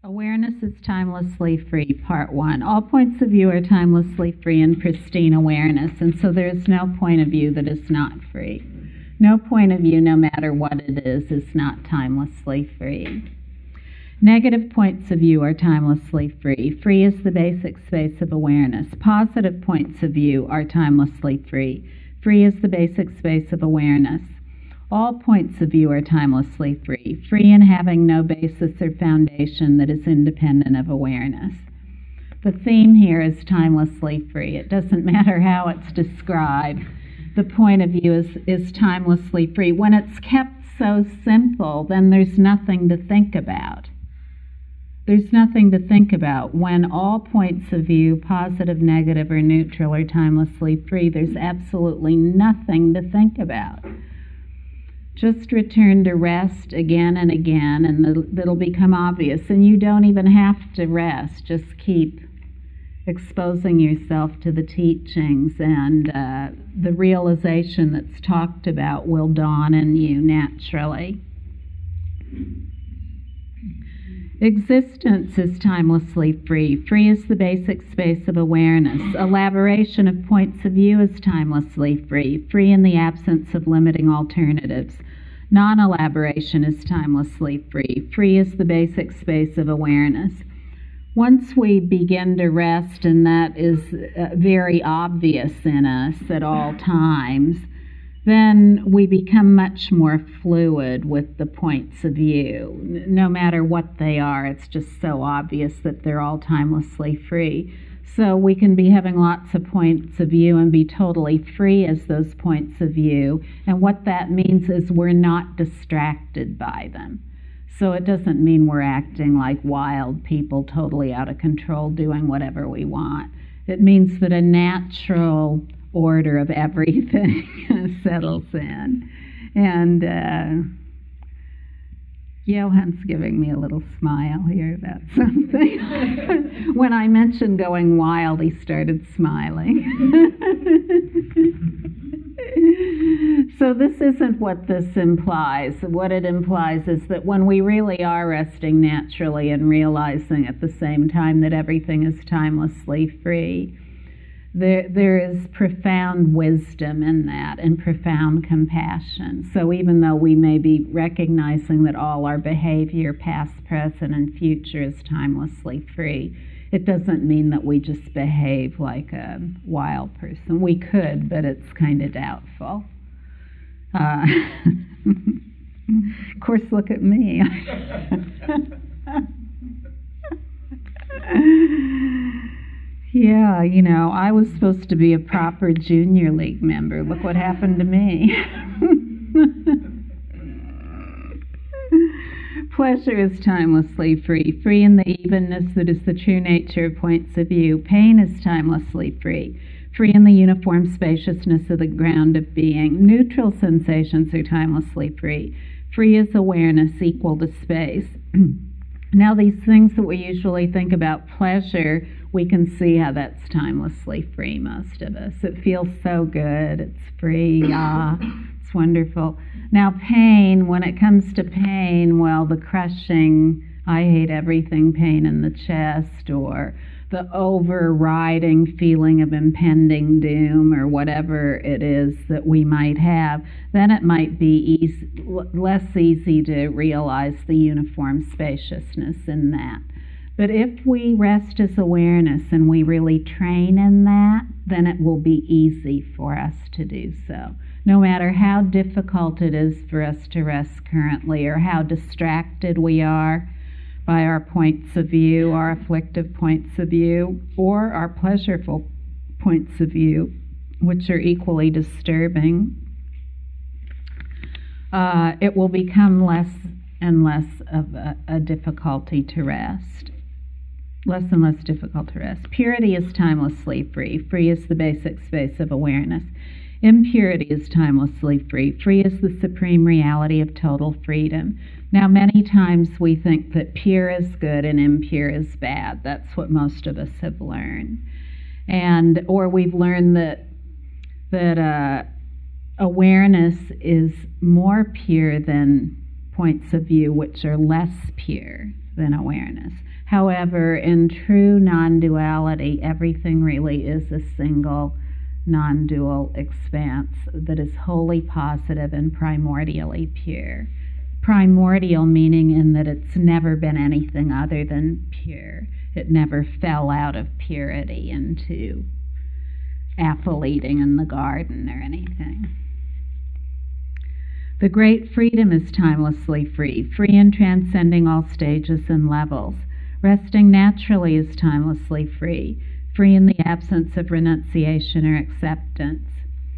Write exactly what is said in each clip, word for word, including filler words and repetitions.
Awareness is timelessly free, part one. All points of view are timelessly free in pristine awareness, and so there is no point of view that is not free. No point of view, no matter what it is, is not timelessly free. Negative points of view are timelessly free. Free is the basic space of awareness. Positive points of view are timelessly free. Free is the basic space of awareness. All points of view are timelessly free, free in having no basis or foundation that is independent of awareness. The theme here is timelessly free. It doesn't matter how it's described. The point of view is, is timelessly free. When it's kept so simple, then there's nothing to think about. There's nothing to think about. When all points of view, positive, negative, or neutral, are timelessly free, there's absolutely nothing to think about. Just return to rest again and again, and it'll become obvious. And you don't even have to rest. Just keep exposing yourself to the teachings, and uh, the realization that's talked about will dawn in you naturally. Existence is timelessly free. Free is the basic space of awareness. Elaboration of points of view is timelessly free, free in the absence of limiting alternatives. Non-elaboration is timelessly free. Free is the basic space of awareness. Once we begin to rest, and that is uh, very obvious in us at all times, then we become much more fluid with the points of view. No matter what they are, it's just so obvious that they're all timelessly free. So we can be having lots of points of view and be totally free as those points of view. And what that means is we're not distracted by them. So it doesn't mean we're acting like wild people, totally out of control, doing whatever we want. It means that a natural order of everything settles in. And uh, Johan's giving me a little smile here about something. When I mentioned going wild, he started smiling. So this isn't what this implies. What it implies is that when we really are resting naturally and realizing at the same time that everything is timelessly free, There, there is profound wisdom in that and profound compassion. So even though we may be recognizing that all our behavior, past, present, and future, is timelessly free, it doesn't mean that we just behave like a wild person. We could, but it's kind of doubtful. Uh, of course, look at me. Yeah, you know, I was supposed to be a proper junior league member. Look what happened to me. Pleasure is timelessly free, free in the evenness that is the true nature of points of view. Pain is timelessly free, free in the uniform spaciousness of the ground of being. Neutral sensations are timelessly free, free as awareness equal to space. Now, these things that we usually think about, pleasure, we can see how that's timelessly free, most of us. It feels so good. It's free. Ah, it's wonderful. Now, pain, when it comes to pain, well, the crushing, I hate everything pain in the chest, or the overriding feeling of impending doom, or whatever it is that we might have, then it might be easy, less easy to realize the uniform spaciousness in that. But if we rest as awareness and we really train in that, then it will be easy for us to do so. No matter how difficult it is for us to rest currently, or how distracted we are by our points of view, our afflictive points of view, or our pleasureful points of view, which are equally disturbing, uh, it will become less and less of a, a difficulty to rest. Less and less difficult to rest. Purity is timelessly free. Free is the basic space of awareness. Impurity is timelessly free. Free is the supreme reality of total freedom. Now, many times we think that pure is good and impure is bad. That's what most of us have learned. And, or we've learned that, that uh, awareness is more pure than points of view which are less pure than awareness. However, in true non-duality, everything really is a single non-dual expanse that is wholly positive and primordially pure. Primordial meaning in that it's never been anything other than pure. It never fell out of purity into apple eating in the garden or anything. The great freedom is timelessly free, free and transcending all stages and levels. Resting naturally is timelessly free, free in the absence of renunciation or acceptance.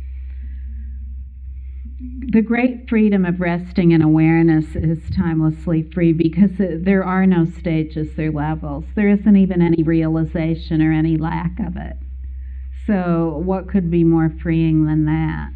The great freedom of resting in awareness is timelessly free because there are no stages or levels. There isn't even any realization or any lack of it. So what could be more freeing than that?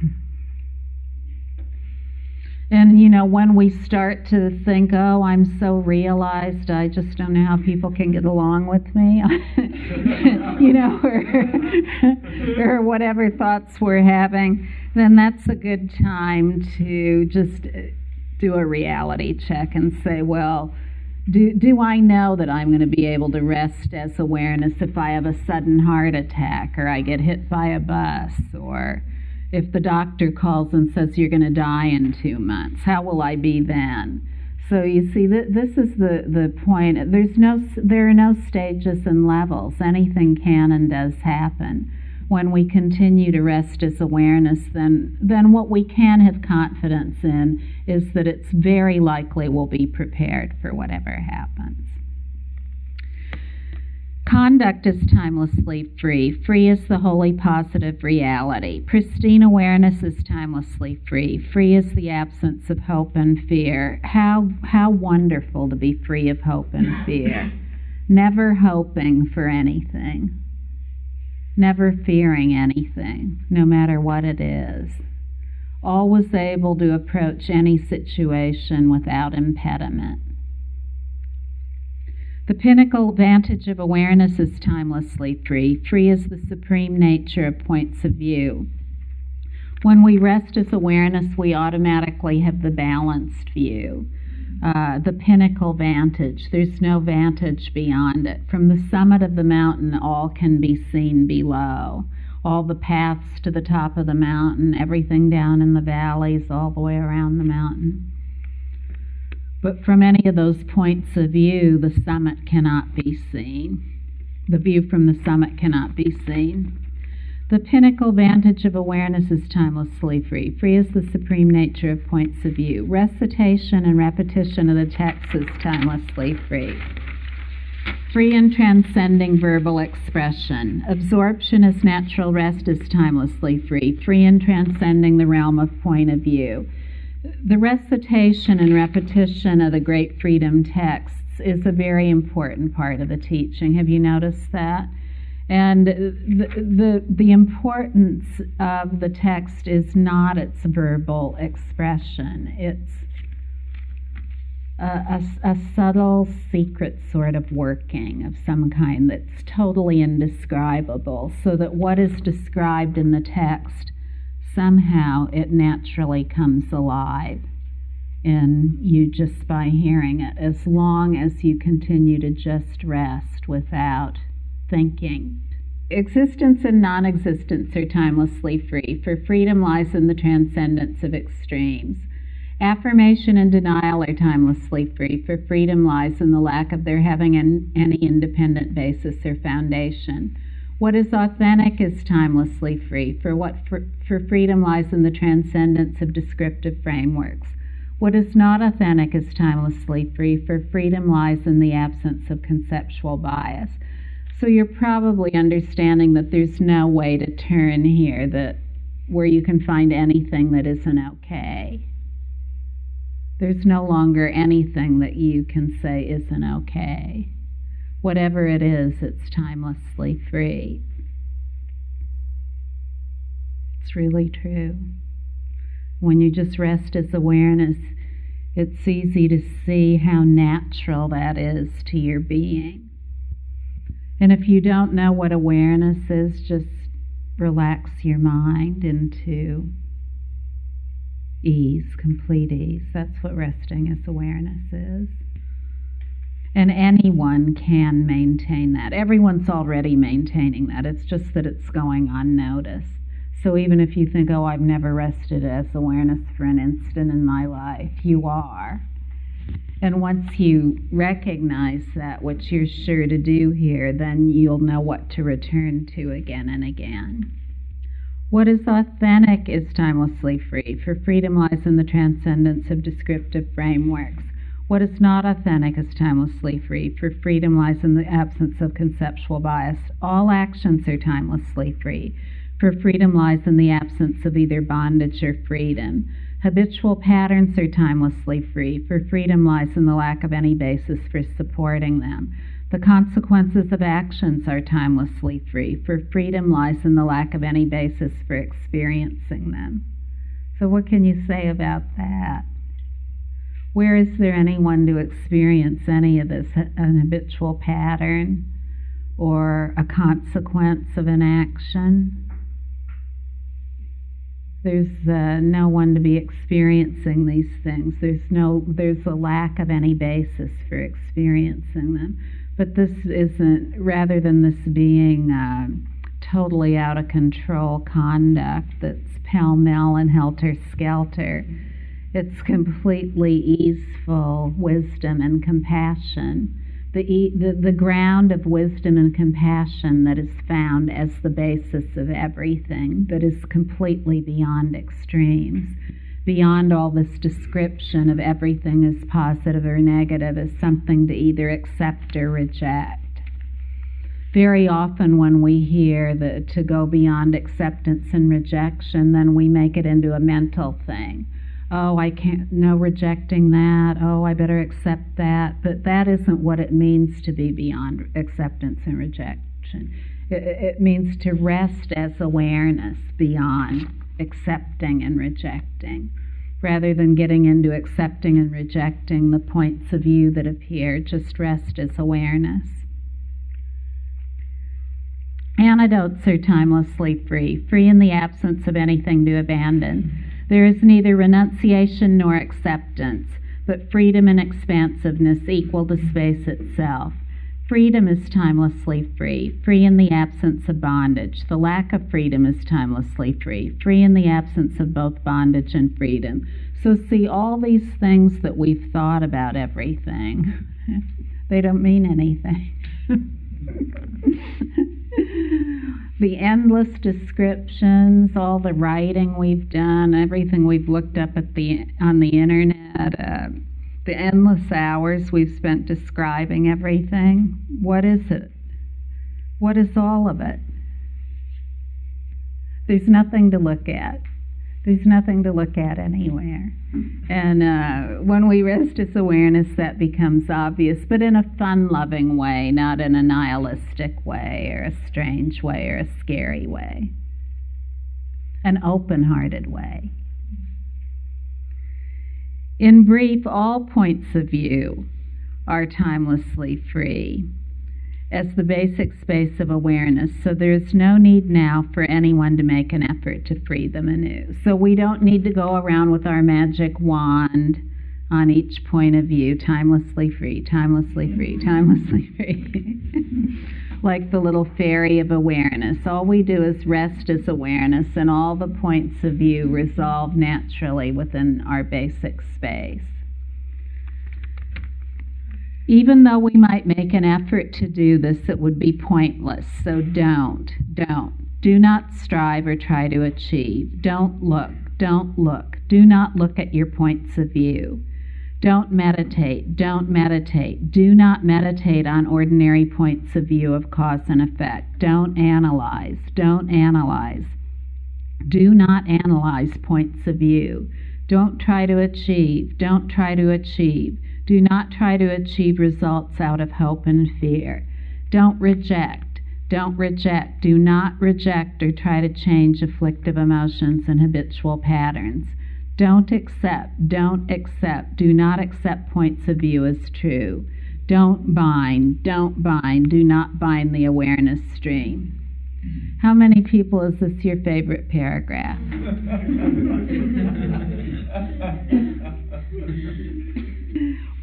And, you know, when we start to think, oh, I'm so realized, I just don't know how people can get along with me, you know, or, or whatever thoughts we're having, then that's a good time to just do a reality check and say, well, do, do I know that I'm going to be able to rest as awareness if I have a sudden heart attack, or I get hit by a bus, or if the doctor calls and says you're going to die in two months, how will I be then? So you see, th- this is the, the point. There's no, there are no stages and levels. Anything can and does happen. When we continue to rest as awareness, then, then what we can have confidence in is that it's very likely we'll be prepared for whatever happens. Conduct is timelessly free. Free is the wholly positive reality. Pristine awareness is timelessly free. Free is the absence of hope and fear. How, how wonderful to be free of hope and fear. Never hoping for anything. Never fearing anything, no matter what it is. Always able to approach any situation without impediment. The pinnacle vantage of awareness is timelessly free. Free is the supreme nature of points of view. When we rest as awareness, we automatically have the balanced view, uh, the pinnacle vantage. There's no vantage beyond it. From the summit of the mountain, all can be seen below. All the paths to the top of the mountain, everything down in the valleys, all the way around the mountain. But from any of those points of view, the summit cannot be seen. The view from the summit cannot be seen. The pinnacle vantage of awareness is timelessly free. Free is the supreme nature of points of view. Recitation and repetition of the text is timelessly free. Free and transcending verbal expression. Absorption as natural rest is timelessly free. Free and transcending the realm of point of view. The recitation and repetition of the Great Freedom texts is a very important part of the teaching. Have you noticed that? And the, the, the importance of the text is not its verbal expression. It's a, a, a subtle, secret sort of working of some kind that's totally indescribable, so that what is described in the text, somehow it naturally comes alive in you just by hearing it, as long as you continue to just rest without thinking. Existence and non-existence are timelessly free, for freedom lies in the transcendence of extremes. Affirmation and denial are timelessly free, for freedom lies in the lack of their having an, any independent basis or foundation. What is authentic is timelessly free, for what for, for freedom lies in the transcendence of descriptive frameworks. What is not authentic is timelessly free, for freedom lies in the absence of conceptual bias. So you're probably understanding that there's no way to turn here that where you can find anything that isn't okay. There's no longer anything that you can say isn't okay. Whatever it is, it's timelessly free. It's really true. When you just rest as awareness, it's easy to see how natural that is to your being. And if you don't know what awareness is, just relax your mind into ease, complete ease. That's what resting as awareness is. And anyone can maintain that. Everyone's already maintaining that. It's just that it's going unnoticed. So even if you think, oh, I've never rested as awareness for an instant in my life, you are. And once you recognize that, which you're sure to do here, then you'll know what to return to again and again. What is authentic is timelessly free, for freedom lies in the transcendence of descriptive frameworks. What is not authentic is timelessly free, for freedom lies in the absence of conceptual bias. All actions are timelessly free, for freedom lies in the absence of either bondage or freedom. Habitual patterns are timelessly free, for freedom lies in the lack of any basis for supporting them. The consequences of actions are timelessly free, for freedom lies in the lack of any basis for experiencing them. So what can you say about that? Where is there anyone to experience any of this, an habitual pattern or a consequence of an action? There's uh, no one to be experiencing these things. There's no, there's a lack of any basis for experiencing them. But this isn't, rather than this being uh, totally out of control conduct that's pell-mell and helter-skelter, it's completely easeful wisdom and compassion. The, e- the, the ground of wisdom and compassion that is found as the basis of everything, that is completely beyond extremes, beyond all this description of everything as positive or negative, as something to either accept or reject. Very often when we hear the, to go beyond acceptance and rejection, then we make it into a mental thing. Oh, I can't, no rejecting that. Oh, I better accept that. But that isn't what it means to be beyond acceptance and rejection. It, it means to rest as awareness beyond accepting and rejecting, rather than getting into accepting and rejecting the points of view that appear. Just rest as awareness. Antidotes are timelessly free, free in the absence of anything to abandon. There is neither renunciation nor acceptance, but freedom and expansiveness equal to space itself. Freedom is timelessly free, free in the absence of bondage. The lack of freedom is timelessly free, free in the absence of both bondage and freedom. So see, all these things that we've thought about everything, they don't mean anything. The endless descriptions, all the writing we've done, everything we've looked up at the on the internet, uh, the endless hours we've spent describing everything. What is it? What is all of it? There's nothing to look at. There's nothing to look at anywhere. And uh, when we rest as awareness, that becomes obvious, but in a fun-loving way, not in a nihilistic way or a strange way or a scary way. An open-hearted way. In brief, all points of view are timelessly free as the basic space of awareness, so there's no need now for anyone to make an effort to free them anew. So we don't need to go around with our magic wand on each point of view, timelessly free, timelessly free, timelessly free. Like the little fairy of awareness. All we do is rest as awareness, and all the points of view resolve naturally within our basic space. Even though we might make an effort to do this, it would be pointless. So don't, don't. Do not strive or try to achieve. Don't look, don't look. Do not look at your points of view. Don't meditate, don't meditate. Do not meditate on ordinary points of view of cause and effect. Don't analyze, don't analyze. Do not analyze points of view. Don't try to achieve, don't try to achieve. Do not try to achieve results out of hope and fear. Don't reject. Don't reject. Do not reject or try to change afflictive emotions and habitual patterns. Don't accept. Don't accept. Do not accept points of view as true. Don't bind. Don't bind. Do not bind the awareness stream. How many people is this your favorite paragraph?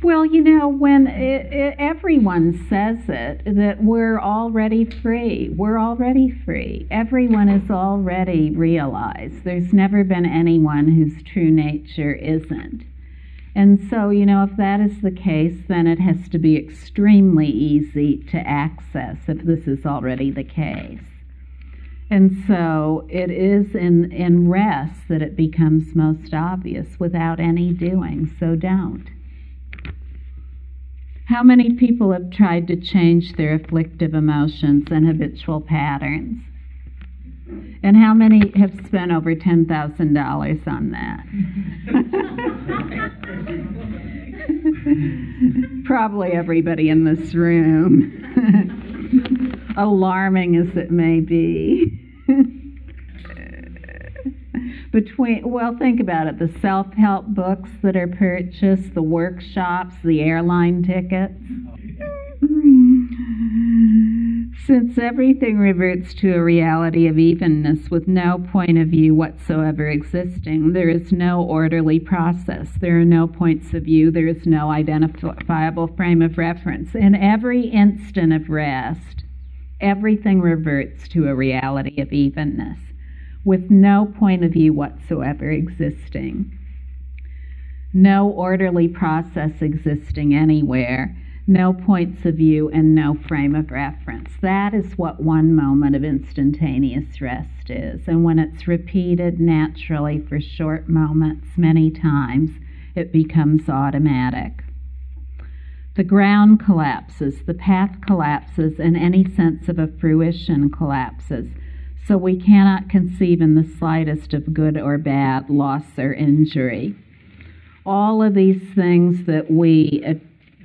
Well, you know, when it, it, everyone says it, that we're already free. We're already free. Everyone is already realized. There's never been anyone whose true nature isn't. And so, you know, if that is the case, then it has to be extremely easy to access if this is already the case. And so it is in, in rest that it becomes most obvious without any doing, so don't. How many people have tried to change their afflictive emotions and habitual patterns? And how many have spent over ten thousand dollars on that? Probably everybody in this room. Alarming as it may be. Between, well, think about it, the self-help books that are purchased, the workshops, the airline tickets. Since everything reverts to a reality of evenness with no point of view whatsoever existing, there is no orderly process. There are no points of view. There is no identifiable frame of reference. In every instant of rest, everything reverts to a reality of evenness, with no point of view whatsoever existing. No orderly process existing anywhere, no points of view, and no frame of reference. That is what one moment of instantaneous rest is. And when it's repeated naturally for short moments many times, it becomes automatic. The ground collapses, the path collapses, and any sense of a fruition collapses. So we cannot conceive in the slightest of good or bad, loss or injury. All of these things that we uh,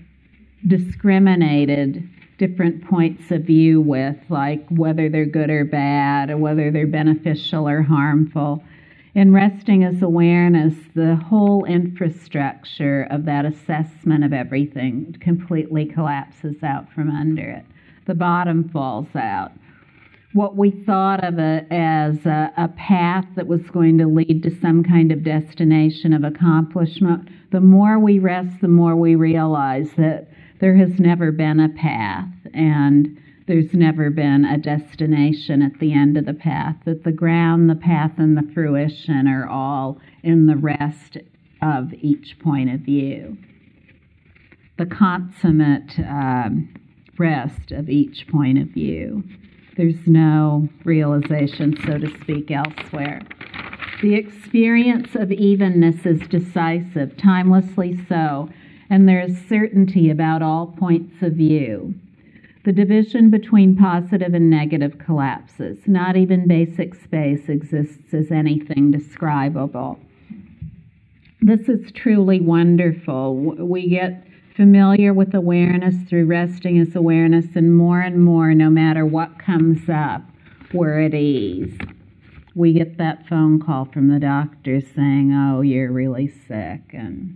discriminated different points of view with, like whether they're good or bad, or whether they're beneficial or harmful. In resting as awareness, the whole infrastructure of that assessment of everything completely collapses out from under it. The bottom falls out. What we thought of it as a, a path that was going to lead to some kind of destination of accomplishment, the more we rest, the more we realize that there has never been a path, and there's never been a destination at the end of the path, that the ground, the path, and the fruition are all in the rest of each point of view. The consummate um, rest of each point of view. There's no realization, so to speak, elsewhere. The experience of evenness is decisive, timelessly so, and there is certainty about all points of view. The division between positive and negative collapses. Not even basic space exists as anything describable. This is truly wonderful. We get familiar with awareness through resting as awareness, and more and more, no matter what comes up, we're at ease. We get that phone call from the doctor saying, oh, you're really sick, and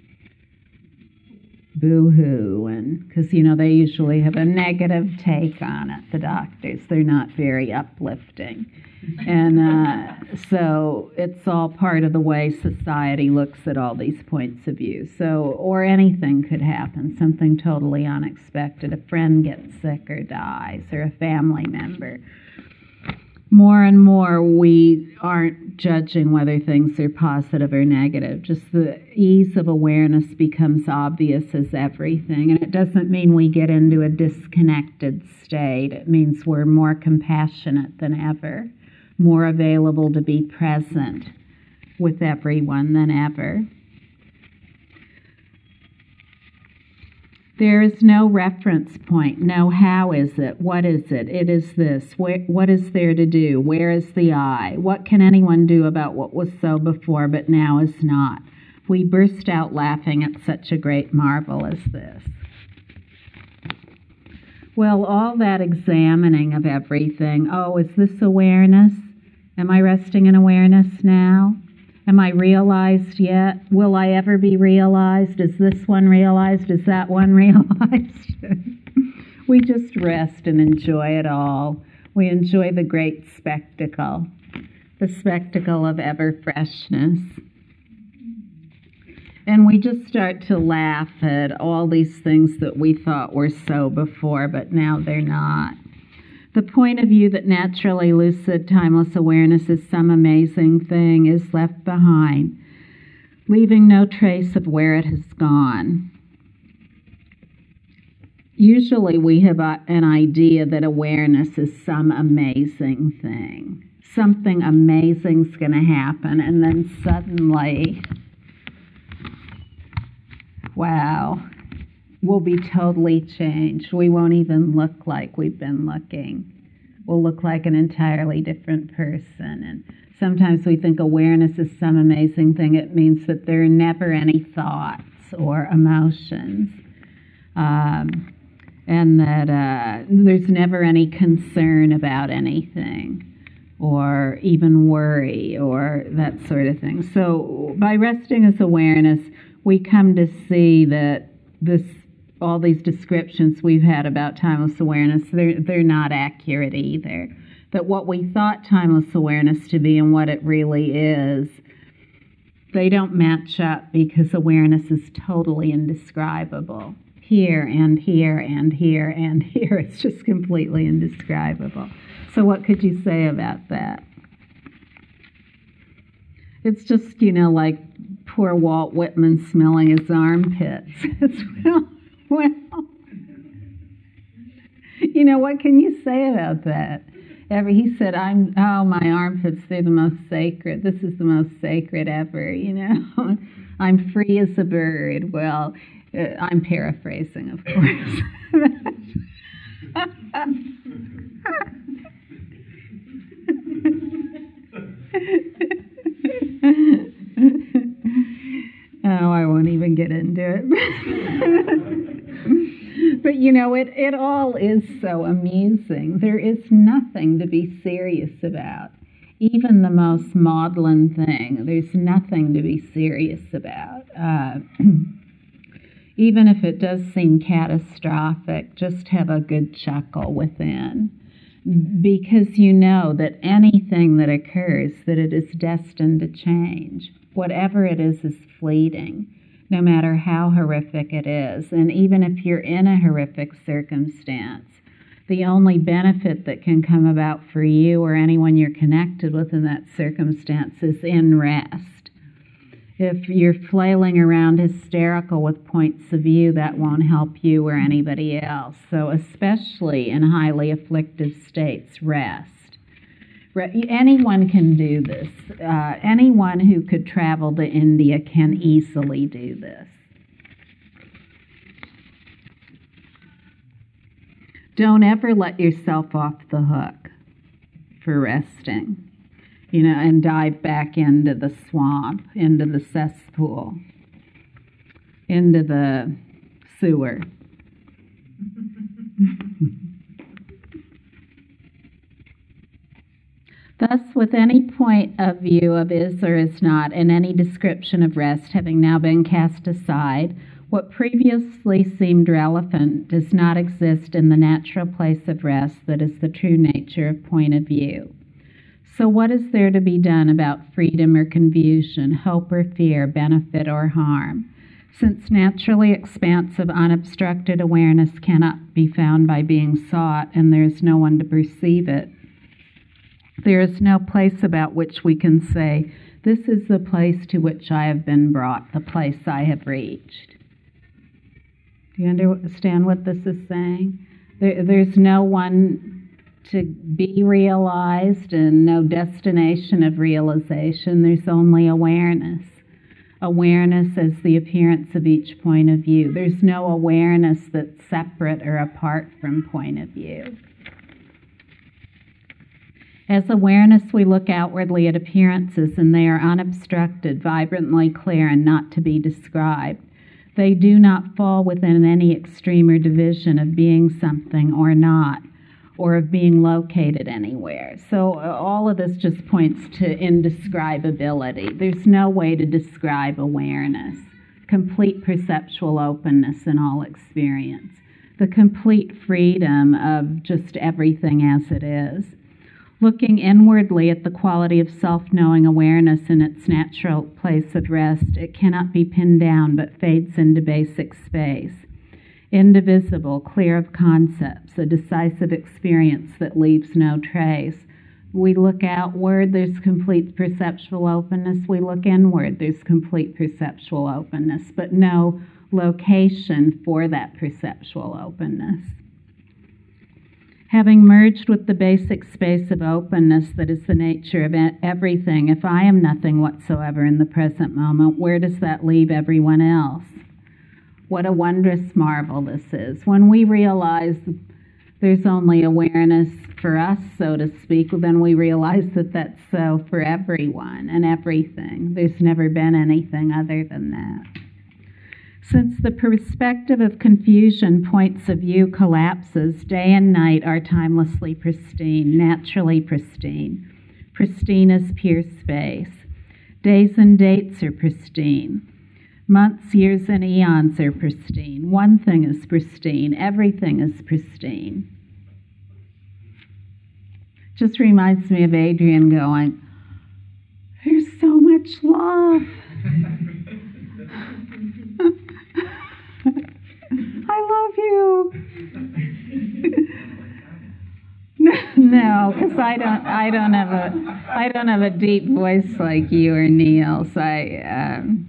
boo-hoo, and because, you know, they usually have a negative take on it, the doctors. They're not very uplifting. And uh, so it's all part of the way society looks at all these points of view. So, or anything could happen, something totally unexpected. A friend gets sick or dies, or a family member. More and more, we aren't judging whether things are positive or negative. Just the ease of awareness becomes obvious as everything. And it doesn't mean we get into a disconnected state. It means we're more compassionate than ever, more available to be present with everyone than ever. There is no reference point. No, how is it? What is it? It is this. Where, what is there to do? Where is the I? What can anyone do about what was so before but now is not? We burst out laughing at such a great marvel as this. Well, all that examining of everything. Oh, is this awareness? Am I resting in awareness now? Am I realized yet? Will I ever be realized? Is this one realized? Is that one realized? We just rest and enjoy it all. We enjoy the great spectacle, the spectacle of ever freshness. And we just start to laugh at all these things that we thought were so before, but now they're not. The point of view that naturally lucid, timeless awareness is some amazing thing is left behind, leaving no trace of where it has gone. Usually we have a, an idea that awareness is some amazing thing. Something amazing's going to happen, and then suddenly, wow, we'll be totally changed. We won't even look like we've been looking. We'll look like an entirely different person. And sometimes we think awareness is some amazing thing. It means that there are never any thoughts or emotions. Um, and that uh, there's never any concern about anything, or even worry, or that sort of thing. So by resting as awareness, we come to see that this, all these descriptions we've had about timeless awareness, they're, they're not accurate either. That what we thought timeless awareness to be and what it really is, they don't match up, because awareness is totally indescribable. Here and here and here and here, it's just completely indescribable. So what could you say about that? It's just, you know, like poor Walt Whitman smelling his armpits. It's, well, well, you know, what can you say about that? Ever, he said, I'm, oh, my armpits, they're the most sacred. This is the most sacred ever, you know. I'm free as a bird. Well, uh, I'm paraphrasing, of course. Oh, I won't even get into it. But, you know, it, it all is so amusing. There is nothing to be serious about. Even the most maudlin thing, there's nothing to be serious about. Uh, even if it does seem catastrophic, just have a good chuckle within. Because you know that anything that occurs, that it is destined to change. Whatever it is is fleeting, no matter how horrific it is. And even if you're in a horrific circumstance, the only benefit that can come about for you or anyone you're connected with in that circumstance is in rest. If you're flailing around hysterical with points of view, that won't help you or anybody else. So especially in highly afflictive states, rest. Re- anyone can do this. Uh, anyone who could travel to India can easily do this. Don't ever let yourself off the hook for resting. You know, and dive back into the swamp, into the cesspool, into the sewer. Thus, with any point of view of is or is not, and any description of rest having now been cast aside, what previously seemed relevant does not exist in the natural place of rest that is the true nature of point of view. So what is there to be done about freedom or confusion, hope or fear, benefit or harm? Since naturally expansive, unobstructed awareness cannot be found by being sought, and there is no one to perceive it, there is no place about which we can say, this is the place to which I have been brought, the place I have reached. Do you understand what this is saying? There, there's no one to be realized and no destination of realization. There's only awareness. Awareness as the appearance of each point of view. There's no awareness that's separate or apart from point of view. As awareness, we look outwardly at appearances, and they are unobstructed, vibrantly clear, and not to be described. They do not fall within any extreme or division of being something or not, or of being located anywhere. So uh, all of this just points to indescribability. There's no way to describe awareness. Complete perceptual openness in all experience. The complete freedom of just everything as it is. Looking inwardly at the quality of self-knowing awareness in its natural place of rest, it cannot be pinned down but fades into basic space. Indivisible, clear of concepts, a decisive experience that leaves no trace. We look outward, there's complete perceptual openness. We look inward, there's complete perceptual openness, but no location for that perceptual openness. Having merged with the basic space of openness that is the nature of everything, if I am nothing whatsoever in the present moment, where does that leave everyone else? What a wondrous marvel this is. When we realize there's only awareness for us, so to speak, then we realize that that's so for everyone and everything. There's never been anything other than that. Since the perspective of confusion points of view collapses, day and night are timelessly pristine, naturally pristine. Pristine as pure space. Days and dates are pristine. Months, years, and eons are pristine. One thing is pristine. Everything is pristine. Just reminds me of Adrian going, "There's so much love." I love you. No, because I don't. I don't have a. I don't have a deep voice like you or Neil's. I. Um,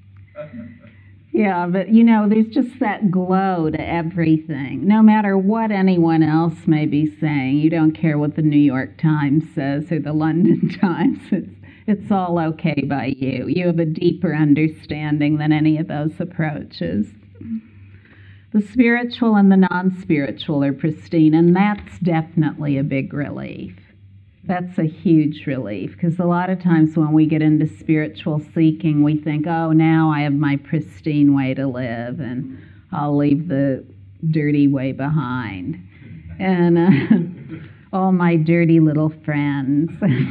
yeah, but you know, there's just that glow to everything. No matter what anyone else may be saying, you don't care what the New York Times says or the London Times. It's it's all okay by you. You have a deeper understanding than any of those approaches. The spiritual and the non-spiritual are pristine, and that's definitely a big relief. That's a huge relief, because a lot of times when we get into spiritual seeking, we think, oh, now I have my pristine way to live, and I'll leave the dirty way behind. And uh, all my dirty little friends.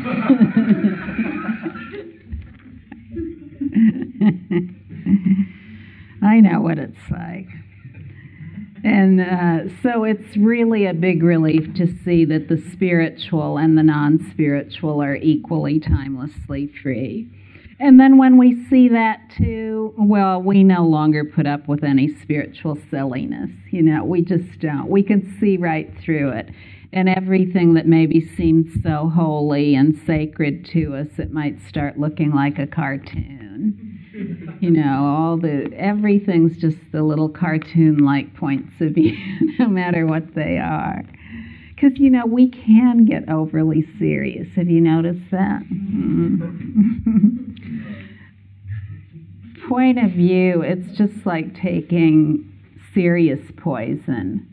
I know what it's like. And uh, so it's really a big relief to see that the spiritual and the non-spiritual are equally timelessly free. And then when we see that too, well, we no longer put up with any spiritual silliness. You know, we just don't. We can see right through it. And everything that maybe seems so holy and sacred to us, it might start looking like a cartoon. You know, all the everything's just the little cartoon-like points of view, no matter what they are. Because, you know, we can get overly serious. Have you noticed that? Mm. Point of view, it's just like taking serious poison.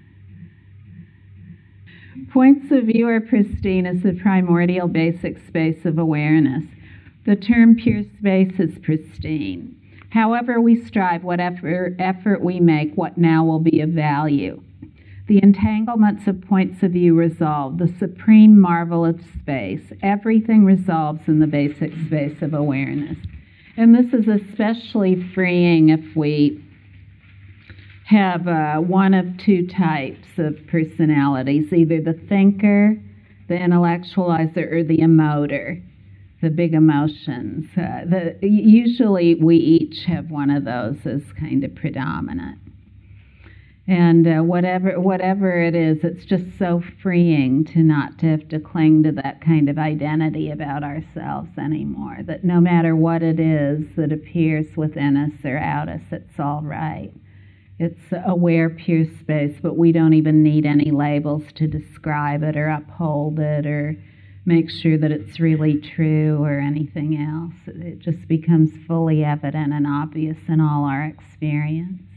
Points of view are pristine as the primordial basic space of awareness. The term pure space is pristine. However we strive, whatever effort we make, what now will be of value? The entanglements of points of view resolve, the supreme marvel of space. Everything resolves in the basic space of awareness. And this is especially freeing if we have uh, one of two types of personalities, either the thinker, the intellectualizer, or the emoter. The big emotions. Uh, the, usually we each have one of those as kind of predominant. And uh, whatever whatever it is, it's just so freeing to not to have to cling to that kind of identity about ourselves anymore, that no matter what it is that appears within us or out us, it's all right. It's aware pure space, but we don't even need any labels to describe it or uphold it or make sure that it's really true or anything else. It just becomes fully evident and obvious in all our experience.